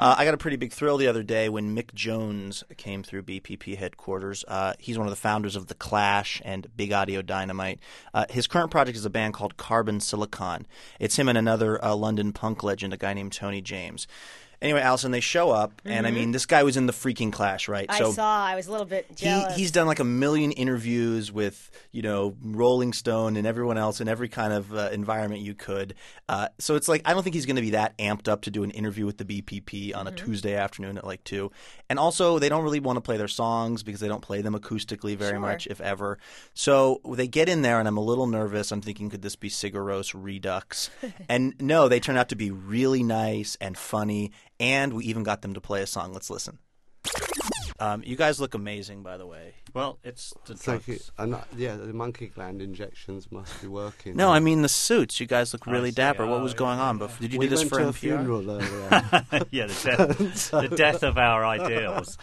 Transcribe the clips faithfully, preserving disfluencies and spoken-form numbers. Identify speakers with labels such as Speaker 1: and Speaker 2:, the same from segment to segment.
Speaker 1: Uh, I got a pretty big thrill the other day when Mick Jones came through B P P headquarters. Uh, he's one of the founders of The Clash and Big Audio Dynamite. Uh, his current project is a band called Carbon Silicon. It's him and another uh, London punk legend, a guy named Tony James. Anyway, Allison, they show up, mm-hmm. and I mean, this guy was in the freaking Clash, right?
Speaker 2: I
Speaker 1: so
Speaker 2: saw. I was a little bit jealous.
Speaker 1: He, he's done like a million interviews with, you know, Rolling Stone and everyone else in every kind of uh, environment you could. Uh, so it's like, I don't think he's going to be that amped up to do an interview with the B P P on a mm-hmm. Tuesday afternoon at like two. And also, they don't really want to play their songs because they don't play them acoustically very
Speaker 2: sure.
Speaker 1: much, if ever. So they get in there, and I'm a little nervous. I'm thinking, could this be Sigur Rós Redux? And no, they turn out to be really nice and funny. And we even got them to play a song. Let's listen. Um, you guys look amazing, by the way.
Speaker 3: Well, it's the
Speaker 4: Thank you.
Speaker 3: drugs.
Speaker 4: And, uh, yeah, the monkey gland injections must be working.
Speaker 1: No, I mean the suits. You guys look really
Speaker 3: I see.
Speaker 1: dapper. What
Speaker 3: Oh,
Speaker 1: was
Speaker 3: yeah,
Speaker 1: going on?
Speaker 3: yeah.
Speaker 1: Before? Did you
Speaker 4: we
Speaker 1: do this
Speaker 4: went
Speaker 1: for
Speaker 4: to
Speaker 1: N
Speaker 4: a
Speaker 1: P R?
Speaker 4: funeral earlier.
Speaker 3: Yeah, the death,
Speaker 4: So-
Speaker 3: the death of our ideals.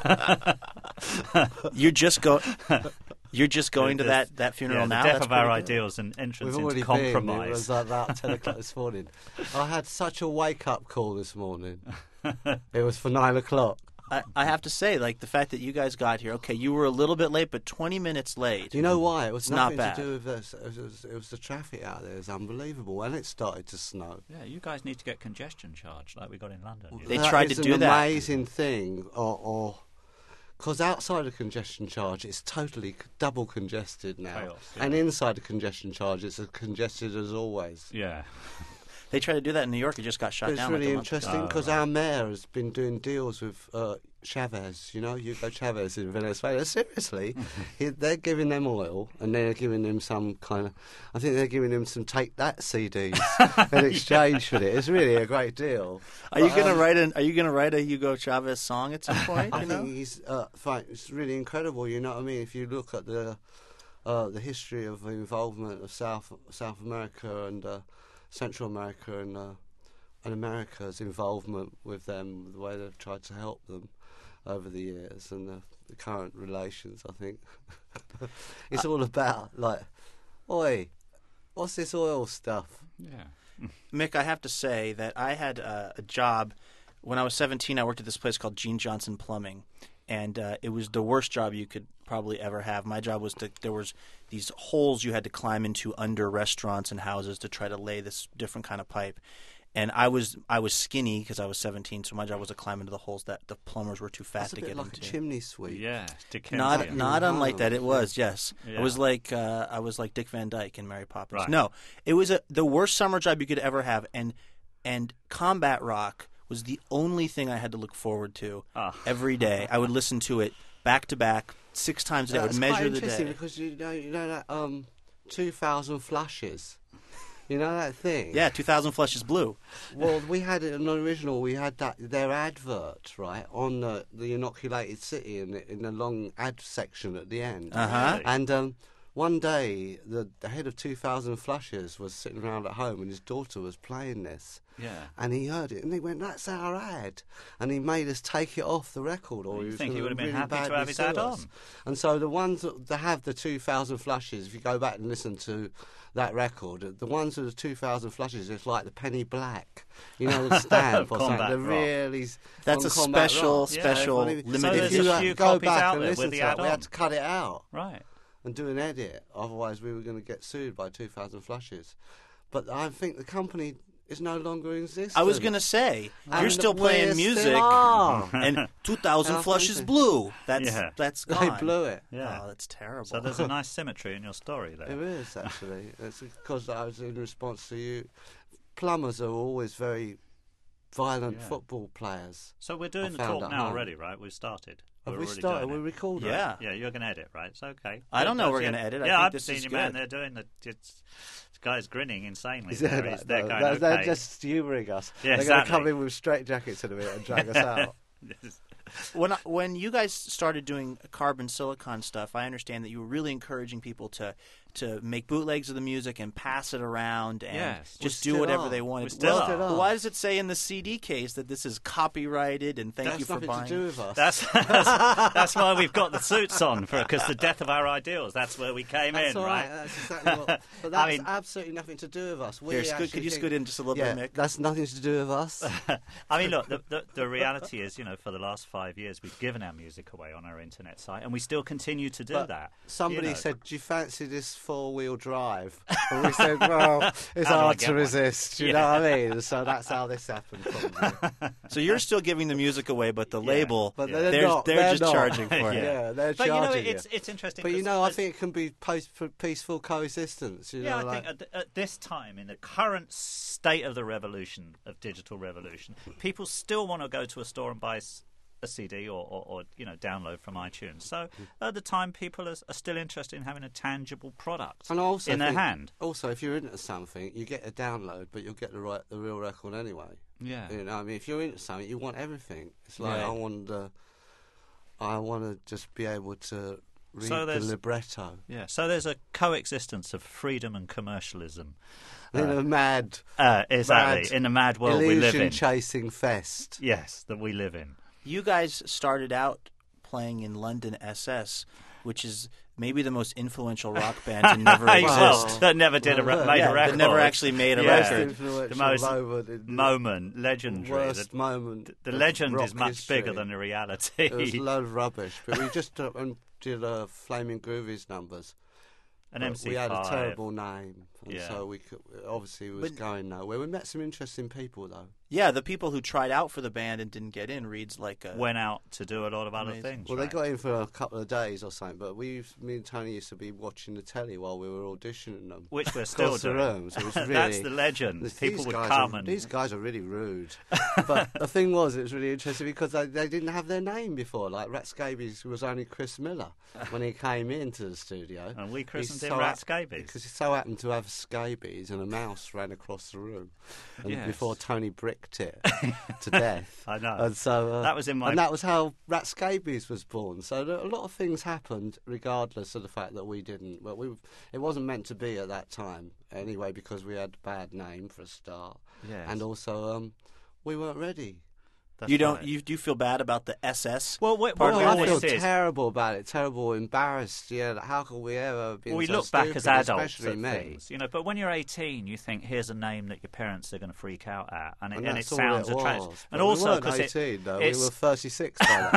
Speaker 1: You're just go. You're just going to
Speaker 3: The-
Speaker 1: that, that funeral
Speaker 3: yeah,
Speaker 1: now.
Speaker 3: the death
Speaker 1: That's
Speaker 3: of our
Speaker 1: pretty good.
Speaker 3: ideals and entrance
Speaker 4: We've
Speaker 3: into
Speaker 4: already been. It
Speaker 3: compromise.
Speaker 4: was like about ten o'clock this morning. I had such a wake-up call this morning. It was for nine o'clock.
Speaker 1: I, I have to say, like the fact that you guys got here. Okay, you were a little bit late, but twenty minutes late.
Speaker 4: Do you know why? It was
Speaker 1: It's not
Speaker 4: nothing
Speaker 1: bad.
Speaker 4: to do with this. It was, it, was, it was the traffic out there. It was unbelievable. And it started to snow.
Speaker 3: Yeah, you guys need to get congestion charge like we got in London. you
Speaker 1: They
Speaker 3: know.
Speaker 4: That
Speaker 1: tried
Speaker 4: is
Speaker 1: to do
Speaker 4: an
Speaker 1: that.
Speaker 4: amazing thing. Or... Because outside of congestion charge, it's totally c- double congested now.
Speaker 3: Chaos, yeah.
Speaker 4: And inside of congestion charge, it's as congested as always.
Speaker 3: Yeah.
Speaker 1: They tried to do that in New York. It just got shut
Speaker 4: But it's
Speaker 1: down. like
Speaker 4: really
Speaker 1: a month ago.
Speaker 4: interesting
Speaker 3: Oh,
Speaker 4: because
Speaker 3: right.
Speaker 4: our mayor has been doing deals with uh, Chavez, you know, Hugo Chavez in Venezuela. Seriously, he, they're giving them oil and they're giving him some kind of, I think they're giving him some Take That C Ds in exchange for it. It's really a great deal.
Speaker 1: Are you
Speaker 4: But,
Speaker 1: gonna
Speaker 4: um,
Speaker 1: write an? Are you gonna write a Hugo Chavez song at some point?
Speaker 4: I
Speaker 1: You know?
Speaker 4: think he's uh, fine. It's really incredible. You know what I mean? If you look at the uh, the history of the involvement of South South America and uh, Central America and uh, and America's involvement with them, the way they've tried to help them over the years, and the, the current relations, I think it's all about like, oi, what's this oil stuff?
Speaker 3: Yeah.
Speaker 1: Mick, I have to say that I had uh, a job when I was seventeen. I worked at this place called Gene Johnson Plumbing, and uh, it was the worst job you could probably ever have. My job was to there was these holes you had to climb into under restaurants and houses to try to lay this different kind of pipe. And I was I was skinny because I was seventeen, so my job was to climb into the holes that the plumbers were too fat
Speaker 4: That's a
Speaker 1: to
Speaker 4: bit
Speaker 1: get
Speaker 4: like
Speaker 1: into.
Speaker 4: a chimney sweep.
Speaker 3: Yeah. Dickensian.
Speaker 1: Not not
Speaker 4: Yeah.
Speaker 1: unlike that. It was yes.
Speaker 3: Yeah.
Speaker 1: It was like uh, I was like Dick Van Dyke in Mary Poppins.
Speaker 3: Right.
Speaker 1: No, it was a, the worst summer job you could ever have, and and combat rock was the only thing I had to look forward to
Speaker 3: Ah.
Speaker 1: every day. I would listen to it back to back six times a day. I
Speaker 4: That's
Speaker 1: would
Speaker 4: quite
Speaker 1: measure the
Speaker 4: interesting
Speaker 1: day.
Speaker 4: because you know you know that um, two thousand flushes. You know that thing?
Speaker 1: Yeah, two thousand Flushes Blue.
Speaker 4: Well, we had it an original. We had that their advert right on the, the inoculated city in the, in the long ad section at the end.
Speaker 1: Uh huh.
Speaker 3: Really?
Speaker 4: And um, one day, the, the head of two thousand Flushes was sitting around at home, and his daughter was playing this.
Speaker 3: Yeah.
Speaker 4: And he heard it, and he went, "That's our ad," and he made us take it off the record, or
Speaker 3: You
Speaker 4: he was
Speaker 3: think he
Speaker 4: gonna
Speaker 3: would have been
Speaker 4: really
Speaker 3: happy to
Speaker 4: badly
Speaker 3: have his
Speaker 4: sue
Speaker 3: ad
Speaker 4: us.
Speaker 3: on?
Speaker 4: And so the ones that that have the two thousand Flushes, if you go back and listen to that record, the ones with the two thousand Flushes, it's like the Penny Black, you know, the stamp or something.
Speaker 3: Combat
Speaker 4: They're
Speaker 3: rock.
Speaker 4: really s-
Speaker 1: That's
Speaker 4: on
Speaker 1: a
Speaker 4: combat
Speaker 1: special,
Speaker 4: rock.
Speaker 3: Yeah,
Speaker 1: special
Speaker 4: If
Speaker 1: limited
Speaker 3: So
Speaker 4: if
Speaker 3: there's
Speaker 4: you
Speaker 3: a
Speaker 4: uh,
Speaker 3: few
Speaker 4: go
Speaker 3: copies
Speaker 4: back
Speaker 3: out
Speaker 4: and
Speaker 3: there
Speaker 4: listen
Speaker 3: with
Speaker 4: to
Speaker 3: the
Speaker 4: it,
Speaker 3: ad
Speaker 4: we
Speaker 3: on.
Speaker 4: had to cut it out
Speaker 3: Right.
Speaker 4: and do an edit, otherwise we were going to get sued by two thousand Flushes. But I think the company is no longer in existence.
Speaker 1: I was gonna say you're
Speaker 4: And
Speaker 1: still
Speaker 4: we
Speaker 1: playing
Speaker 4: still
Speaker 1: music,
Speaker 4: are.
Speaker 1: and two thousand
Speaker 4: How
Speaker 1: Flushes
Speaker 4: funny.
Speaker 1: Blue. That's
Speaker 3: Yeah.
Speaker 1: that's
Speaker 4: They
Speaker 1: gone.
Speaker 4: blew it.
Speaker 3: Yeah.
Speaker 1: Oh, that's terrible.
Speaker 3: So there's a nice symmetry in your story there.
Speaker 4: It is actually. It's because I was in response to you. Plumbers are always very violent
Speaker 3: Yeah.
Speaker 4: football players.
Speaker 3: So we're doing
Speaker 4: I
Speaker 3: the
Speaker 4: found
Speaker 3: talk
Speaker 4: at
Speaker 3: now
Speaker 4: home.
Speaker 3: already, right? We've started.
Speaker 4: Have
Speaker 3: We're
Speaker 4: we
Speaker 3: already
Speaker 4: started?
Speaker 3: doing
Speaker 4: We
Speaker 3: it.
Speaker 4: recorded.
Speaker 1: Yeah.
Speaker 3: Yeah, you're going to edit, right? It's okay.
Speaker 1: I don't know
Speaker 3: That's
Speaker 1: we're
Speaker 3: it.
Speaker 1: gonna edit. I
Speaker 3: Yeah,
Speaker 1: think
Speaker 3: I've
Speaker 1: this
Speaker 3: seen
Speaker 1: is
Speaker 3: you, man.
Speaker 1: good.
Speaker 3: They're doing the. It's, this guy's grinning insanely.
Speaker 4: Yeah,
Speaker 3: there.
Speaker 4: no,
Speaker 3: He's- they're
Speaker 4: no,
Speaker 3: going,
Speaker 4: they're, they're
Speaker 3: okay.
Speaker 4: just humouring us.
Speaker 3: Yeah,
Speaker 4: they're going to
Speaker 3: exactly.
Speaker 4: come in with straight jackets in a minute and drag us out.
Speaker 1: When I, when you guys started doing carbon silicon stuff, I understand that you were really encouraging people to to make bootlegs of the music and pass it around and
Speaker 3: Yes.
Speaker 1: just
Speaker 4: We
Speaker 1: do
Speaker 4: still
Speaker 1: whatever
Speaker 4: are.
Speaker 1: they wanted.
Speaker 3: We still
Speaker 1: well,
Speaker 3: are.
Speaker 4: Still are.
Speaker 1: why does it say in the C D case that this is copyrighted and thank
Speaker 4: That's
Speaker 1: you for
Speaker 4: nothing
Speaker 1: buying?
Speaker 4: to do with us.
Speaker 3: That's, that's that's why we've got the suits on, because the death of our ideals. That's where we came
Speaker 4: That's
Speaker 3: in,
Speaker 4: all right.
Speaker 3: right?
Speaker 4: That's exactly what. But that's
Speaker 3: I mean-
Speaker 4: absolutely nothing to do with us. We
Speaker 1: Here, scoot,
Speaker 4: actually
Speaker 1: could you
Speaker 4: think-
Speaker 1: scoot in just a little
Speaker 4: yeah,
Speaker 1: bit, Mick?
Speaker 4: that's nothing to do with us.
Speaker 3: I mean, look, the, the, the reality is, you know, for the last five years, we've given our music away on our internet site, and we still continue to do
Speaker 4: But
Speaker 3: that.
Speaker 4: Somebody
Speaker 3: you know.
Speaker 4: said, "Do you fancy this four-wheel drive?" And we said, "Well, it's
Speaker 3: How do I
Speaker 4: hard
Speaker 3: get
Speaker 4: to
Speaker 3: one?"
Speaker 4: resist." You
Speaker 3: Yeah.
Speaker 4: know what I mean? So that's how this happened. Probably.
Speaker 1: So you're still giving the music away, but the
Speaker 3: Yeah.
Speaker 1: label,
Speaker 4: But
Speaker 3: Yeah.
Speaker 4: they're,
Speaker 1: they're,
Speaker 4: not.
Speaker 1: they're
Speaker 4: they're
Speaker 1: just
Speaker 4: not.
Speaker 1: charging for it.
Speaker 4: Yeah, they're
Speaker 3: But you know,
Speaker 4: charging
Speaker 3: it's
Speaker 4: you.
Speaker 3: it's interesting.
Speaker 4: But you
Speaker 3: 'cause
Speaker 4: know, I
Speaker 3: as-
Speaker 4: think it can be post- peaceful coexistence. You
Speaker 3: Yeah,
Speaker 4: know,
Speaker 3: I
Speaker 4: like,
Speaker 3: think at, at this time, in the current state of the revolution, of digital revolution, people still want to go to a store and buy s- a C D or, or, or you know download from iTunes. So at the time, people are, are still interested in having a tangible product
Speaker 4: and I also
Speaker 3: in their
Speaker 4: think-
Speaker 3: hand.
Speaker 4: Also, if you're into something, you get a download, but you'll get the right, the real record anyway.
Speaker 3: Yeah.
Speaker 4: You know, I mean, if you're into something, you want everything. It's like
Speaker 1: Yeah.
Speaker 4: I want, uh, I want to just be able to read
Speaker 3: So
Speaker 4: the
Speaker 3: there's-
Speaker 4: libretto
Speaker 3: Yeah. So there's a coexistence of freedom and commercialism.
Speaker 4: in a mad
Speaker 3: Uh, exactly.
Speaker 4: Mad
Speaker 3: in the mad world we live in.
Speaker 4: illusion chasing fest.
Speaker 3: Yes, that we live in.
Speaker 1: You guys started out playing in London S S, which is maybe the most influential rock band to never
Speaker 3: well,
Speaker 1: exist.
Speaker 3: that never did a re-
Speaker 4: Well,
Speaker 3: made
Speaker 1: yeah,
Speaker 3: a record.
Speaker 1: that never actually made a
Speaker 3: Yeah.
Speaker 4: Most
Speaker 1: record.
Speaker 4: influential
Speaker 3: The most
Speaker 4: moment, in
Speaker 3: Moment,
Speaker 4: the
Speaker 3: legendary.
Speaker 4: worst
Speaker 3: The,
Speaker 4: moment.
Speaker 3: the
Speaker 4: of
Speaker 3: legend
Speaker 4: rock
Speaker 3: is much
Speaker 4: history.
Speaker 3: bigger than the reality.
Speaker 4: It was a load of rubbish, but we just uh, um, did uh, Flaming Groovies numbers.
Speaker 3: An
Speaker 4: But
Speaker 3: M C
Speaker 4: we had a
Speaker 3: five.
Speaker 4: terrible name, and
Speaker 3: Yeah.
Speaker 4: so we could, obviously it was
Speaker 1: But-
Speaker 4: going nowhere. We met some interesting people though.
Speaker 1: Yeah, the people who tried out for the band and didn't get in reads like a.
Speaker 3: Went out to do a lot of other
Speaker 1: Amazing.
Speaker 3: things.
Speaker 4: Well,
Speaker 3: right?
Speaker 4: they got in for a couple of days or something, but we, me and Tony used to be watching the telly while we were auditioning them.
Speaker 3: Which we're still
Speaker 4: Across the
Speaker 3: doing.
Speaker 4: room, so it was really,
Speaker 3: That's the legend.
Speaker 4: These
Speaker 3: People would
Speaker 4: guys
Speaker 3: come
Speaker 4: are,
Speaker 3: and
Speaker 4: these guys are really rude. But the thing was, it was really interesting because they, they didn't have their name before. Like Rat Scabies was only Chris Miller when he came into the studio.
Speaker 3: and we christened
Speaker 4: He
Speaker 3: him
Speaker 4: so
Speaker 3: Rat
Speaker 4: hap-
Speaker 3: Scabies.
Speaker 4: Because he so happened to have scabies and a mouse ran across the room, and
Speaker 3: Yes.
Speaker 4: before Tony bricked it to death.
Speaker 3: I know.
Speaker 4: And so uh,
Speaker 3: That was in my-
Speaker 4: and that was how Rat Scabies was born. So there, a lot of things happened, regardless of the fact that we didn't. But we, it wasn't meant to be at that time anyway, because we had a bad name for a start,
Speaker 3: Yes.
Speaker 4: and also um, we weren't ready.
Speaker 3: That's
Speaker 1: you don't.
Speaker 3: right.
Speaker 1: You do feel bad about the S S.
Speaker 3: Well, we,
Speaker 1: Part
Speaker 3: what
Speaker 1: of
Speaker 3: we
Speaker 1: the
Speaker 4: I
Speaker 1: thing.
Speaker 4: feel
Speaker 3: always is,
Speaker 4: terrible about it, terrible, embarrassed. Yeah, like, how could we ever be?
Speaker 3: well, we
Speaker 4: so
Speaker 3: look back
Speaker 4: stupid,
Speaker 3: as adults
Speaker 4: especially
Speaker 3: at
Speaker 4: me.
Speaker 3: things, you know. But when you're eighteen, you think, "Here's a name that your parents are going to freak out at," and it,
Speaker 4: And,
Speaker 3: and it
Speaker 4: that's all
Speaker 3: sounds
Speaker 4: it
Speaker 3: attractive.
Speaker 4: was.
Speaker 3: And
Speaker 4: But
Speaker 3: also
Speaker 4: we weren't
Speaker 3: because it,
Speaker 4: eighteen, though. We
Speaker 3: it's-
Speaker 4: were thirty-six by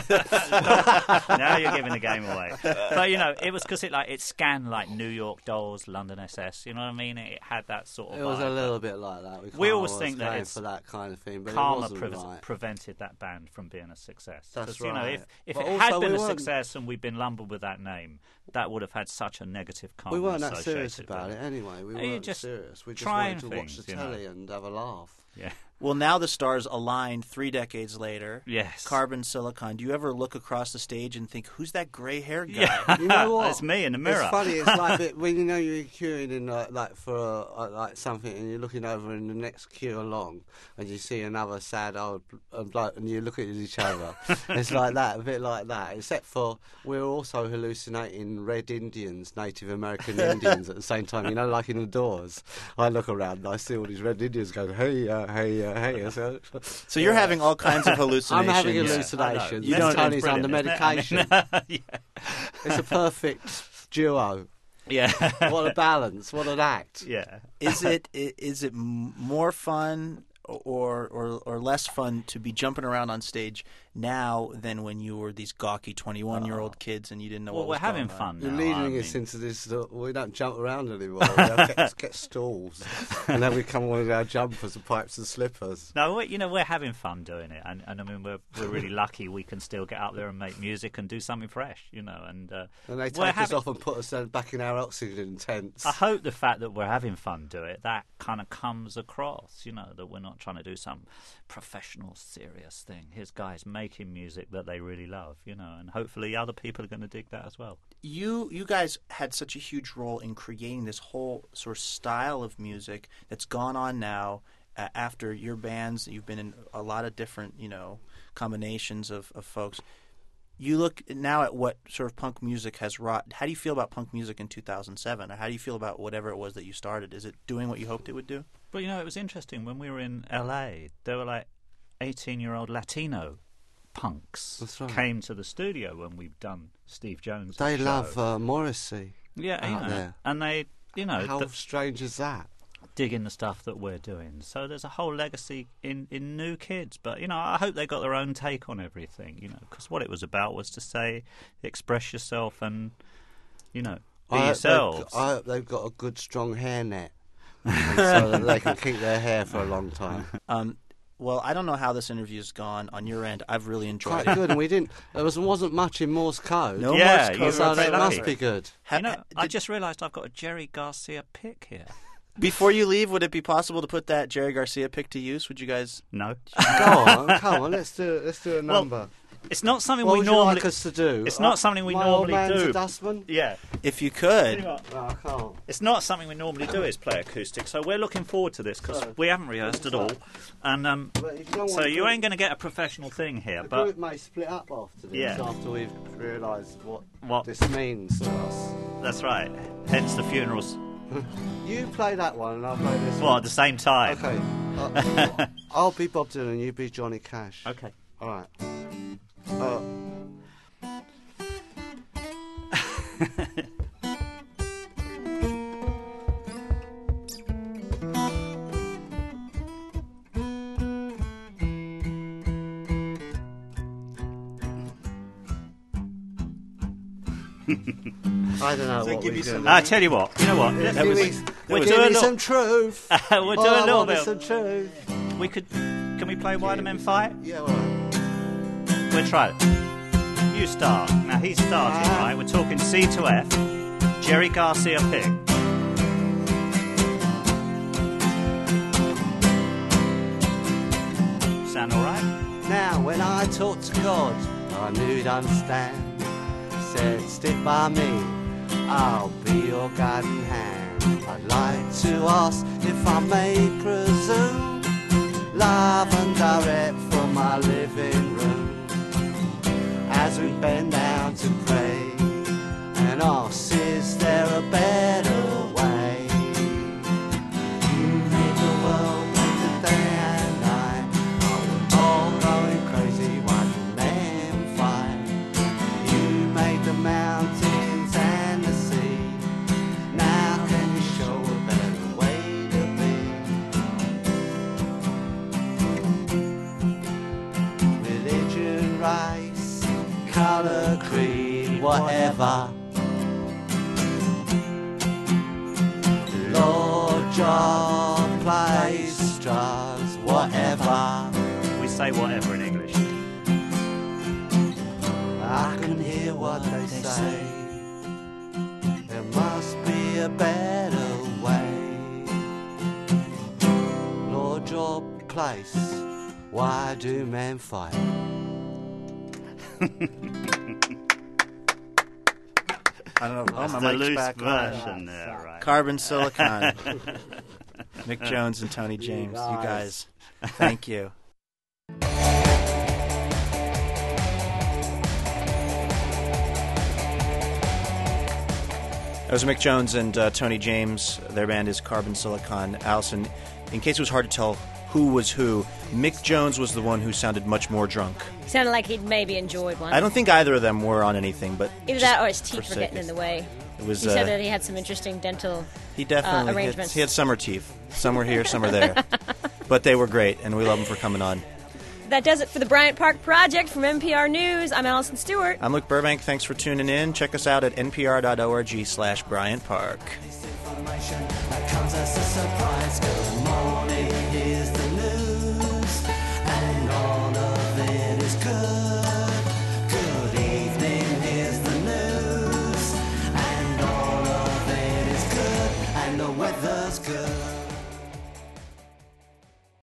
Speaker 4: that time.
Speaker 3: now you're giving the game away. But you know, it was because it like it scanned like New York Dolls, London S S. You know what I mean? It had that sort of.
Speaker 4: It was a
Speaker 3: vibe.
Speaker 4: little bit like that. We,
Speaker 3: We
Speaker 4: kinda
Speaker 3: always
Speaker 4: was
Speaker 3: think that
Speaker 4: going
Speaker 3: it's
Speaker 4: for that kind of thing, but it
Speaker 3: Karma
Speaker 4: wasn't
Speaker 3: pre-
Speaker 4: right.
Speaker 3: prevented that band from being a success.
Speaker 4: That's
Speaker 3: 'Cause, You know,
Speaker 4: right.
Speaker 3: if if
Speaker 4: But
Speaker 3: it had
Speaker 4: also
Speaker 3: been
Speaker 4: we
Speaker 3: a
Speaker 4: weren't-
Speaker 3: success and we'd been lumbered with that name, that would have had such a negative karma.
Speaker 4: We weren't that
Speaker 3: associated
Speaker 4: serious about
Speaker 3: with
Speaker 4: it anyway. We
Speaker 3: No, you
Speaker 4: weren't
Speaker 3: just
Speaker 4: serious. We just
Speaker 3: trying
Speaker 4: wanted to watch
Speaker 3: things,
Speaker 4: the
Speaker 3: you know.
Speaker 4: telly and have a laugh.
Speaker 3: Yeah.
Speaker 1: Well, now the stars aligned three decades later.
Speaker 3: Yes.
Speaker 1: Carbon Silicon. Do you ever look across the stage and think, "Who's that gray-haired guy?"
Speaker 3: Yeah.
Speaker 4: You know what?
Speaker 3: It's me in the mirror.
Speaker 4: It's funny. It's like it- when you know you're queuing in like, like for uh, like something, and you're looking over in the next queue along, and you see another sad old uh, bloke, and you look at each other. It's like that, a bit like that. Except for we're also hallucinating red Indians, Native American Indians at the same time. You know, like in the Doors. I look around and I see all these red Indians going, "Hey, uh, hey, uh, hey." So,
Speaker 1: So you're having all kinds of
Speaker 4: I'm
Speaker 1: hallucinations.
Speaker 4: having
Speaker 3: Yeah,
Speaker 4: hallucinations.
Speaker 3: I know.
Speaker 4: Then
Speaker 3: Mescaline's
Speaker 4: Tony's under
Speaker 3: brilliant, isn't it? I mean,
Speaker 4: medication.
Speaker 3: yeah.
Speaker 4: It's a perfect duo.
Speaker 3: Yeah.
Speaker 4: What a balance! What an act!
Speaker 3: Yeah.
Speaker 1: Is it i- is it m- more fun or or or less fun to be jumping around on stage now than when you were these gawky twenty-one-year-old kids and you didn't know
Speaker 3: Well,
Speaker 1: what
Speaker 3: we're
Speaker 1: was
Speaker 3: having
Speaker 1: going on?
Speaker 3: fun
Speaker 4: You're
Speaker 3: now.
Speaker 4: leading
Speaker 3: I
Speaker 4: us
Speaker 3: mean.
Speaker 4: into this. Uh, we don't jump around anymore. We have to get, get stools, and then we come on with our jumpers and pipes and slippers.
Speaker 3: No, we, you know, we're having fun doing it, and, and I mean, we're we're really lucky we can still get up there and make music and do something fresh, you know. And uh,
Speaker 4: And they
Speaker 3: we're
Speaker 4: take us
Speaker 3: having-
Speaker 4: off and put us then back in our oxygen tents.
Speaker 3: I hope the fact that we're having fun do it, that kind of comes across, you know, that we're not trying to do some professional, serious thing. Here's guys making music that they really love, you know, and hopefully other people are going to dig that as well.
Speaker 1: You you guys had such a huge role in creating this whole sort of style of music that's gone on now uh, after your bands. You've been in a lot of different, you know, combinations of, of folks. you look now at what sort of punk music has wrought. How do you feel about punk music in two thousand seven? Or how do you feel about whatever it was that you started? Is it doing what you hoped it would do?
Speaker 3: Well, you know, it was interesting. When we were in L A, there were like eighteen-year-old Latino punks
Speaker 4: That's right.
Speaker 3: came to the studio when we've done Steve Jones'
Speaker 4: They
Speaker 3: show.
Speaker 4: love uh, Morrissey.
Speaker 3: yeah, you
Speaker 4: out
Speaker 3: know,
Speaker 4: there.
Speaker 3: and they, you know,
Speaker 4: How
Speaker 3: th-
Speaker 4: strange is that?
Speaker 3: dig in the stuff that we're doing. So there's a whole legacy in, in new kids. But, you know, I hope they got their own take on everything, you know, because what it was about was to say, express yourself and, you know, be
Speaker 4: I hope
Speaker 3: yourselves.
Speaker 4: they've- I hope they've got a good, strong hairnet, so that they can keep their hair for a long time.
Speaker 1: Um, well, I don't know how this interview's gone on your end. I've really enjoyed
Speaker 4: Quite
Speaker 1: it.
Speaker 4: good, and we didn't. There was, wasn't much in Morse code.
Speaker 1: No
Speaker 3: Yeah,
Speaker 1: Morse
Speaker 3: you
Speaker 1: code.
Speaker 3: were
Speaker 4: so
Speaker 3: very
Speaker 4: that must
Speaker 3: lucky.
Speaker 4: be good.
Speaker 1: Ha-
Speaker 3: you know,
Speaker 1: ha-
Speaker 3: I
Speaker 1: did-
Speaker 3: just realised I've got a Jerry Garcia pick here.
Speaker 1: Before you leave, would it be possible to put that Jerry Garcia pick to use? Would you guys?
Speaker 3: No.
Speaker 4: Go on, come on, let's do let's do a
Speaker 3: Well,
Speaker 4: number.
Speaker 3: It's not something
Speaker 4: What
Speaker 3: we
Speaker 4: would you
Speaker 3: normally...
Speaker 4: like us to do?
Speaker 3: It's not
Speaker 4: Uh,
Speaker 3: something we
Speaker 4: my
Speaker 3: normally
Speaker 4: old man's
Speaker 3: do.
Speaker 4: a dustman.
Speaker 3: Yeah.
Speaker 1: If you could.
Speaker 4: No, I can't.
Speaker 3: It's not something we normally do is play acoustic, so we're looking forward to this because
Speaker 4: Sorry.
Speaker 3: we haven't rehearsed at all. And um,
Speaker 4: But if you don't
Speaker 3: so
Speaker 4: want
Speaker 3: you
Speaker 4: to-
Speaker 3: ain't going to get a professional thing here,
Speaker 4: The
Speaker 3: but
Speaker 4: group may split up after this,
Speaker 3: Yeah.
Speaker 4: after we've realised what,
Speaker 3: What?
Speaker 4: this means to us.
Speaker 3: that's right. Hence the funerals.
Speaker 4: You play that one and I'll play this
Speaker 3: Well,
Speaker 4: one.
Speaker 3: at the same time.
Speaker 4: Okay. Uh, I'll be Bob Dylan and you be Johnny Cash.
Speaker 3: Okay.
Speaker 4: All right. Uh, I don't know
Speaker 1: Does that
Speaker 4: what
Speaker 1: give
Speaker 4: we
Speaker 1: you
Speaker 4: do.
Speaker 1: some-
Speaker 3: I tell you what. You know what?
Speaker 4: Give
Speaker 3: That
Speaker 4: me,
Speaker 3: was- we'll
Speaker 4: give
Speaker 3: do a
Speaker 4: me
Speaker 3: little-
Speaker 4: some truth.
Speaker 3: we'll do
Speaker 4: Oh,
Speaker 3: a
Speaker 4: I
Speaker 3: little
Speaker 4: want
Speaker 3: bit.
Speaker 4: some truth.
Speaker 3: We could. Can we play Weidman Fight?
Speaker 4: Yeah, all right.
Speaker 3: We'll try it. You start. Now he's starting,
Speaker 4: Ah.
Speaker 3: right? We're talking C to F. Jerry Garcia pick. Sound all right?
Speaker 4: Now, when I talked to God, I knew he'd understand. He said, stick by me, I'll be your guiding hand. I'd like to ask if I may presume, live and direct from my living room, as we bend down to pray, and ask, is there a better way? You made the world, made the day and night. Oh, we're all going crazy, why do men fight? You made the mountains and the sea. Now can you show a better way to be? Religion, race, color, creed, whatever. Lord, job, place, drugs, whatever.
Speaker 3: We say whatever in English.
Speaker 4: I can hear what they say. There must be a better way. Lord, job, place, why do men fight?
Speaker 1: I don't know. Oh,
Speaker 3: That's
Speaker 1: my
Speaker 3: the
Speaker 1: mic's
Speaker 3: loose
Speaker 1: back on.
Speaker 3: version there, right?
Speaker 1: Carbon Silicon. Mick Jones and Tony James. You guys, thank you. That was Mick Jones and uh, Tony James. Their band is Carbon Silicon. Allison, in case it was hard to tell who was who, Mick Jones was the one who sounded much more drunk.
Speaker 2: Sounded like he'd maybe enjoyed one.
Speaker 1: I don't think either of them were on anything, but
Speaker 2: Either
Speaker 1: just
Speaker 2: that or his teeth
Speaker 1: for
Speaker 2: were getting
Speaker 1: sake,
Speaker 2: in the way.
Speaker 1: It was.
Speaker 2: He
Speaker 1: uh,
Speaker 2: said that he had some interesting dental.
Speaker 1: He definitely
Speaker 2: uh,
Speaker 1: had,
Speaker 2: arrangements.
Speaker 1: he had summer teeth. Some were here, some were there. But they were great, and we love them for coming on.
Speaker 2: That does it for the Bryant Park Project from N P R News. I'm Allison Stewart.
Speaker 1: I'm Luke Burbank. Thanks for tuning in. Check us out at npr.org slash Bryant Park.
Speaker 5: Information that comes as a surprise. Good morning, here's the news, and all of it is good. Good evening, here's the news, and all of it is good, and the weather's good.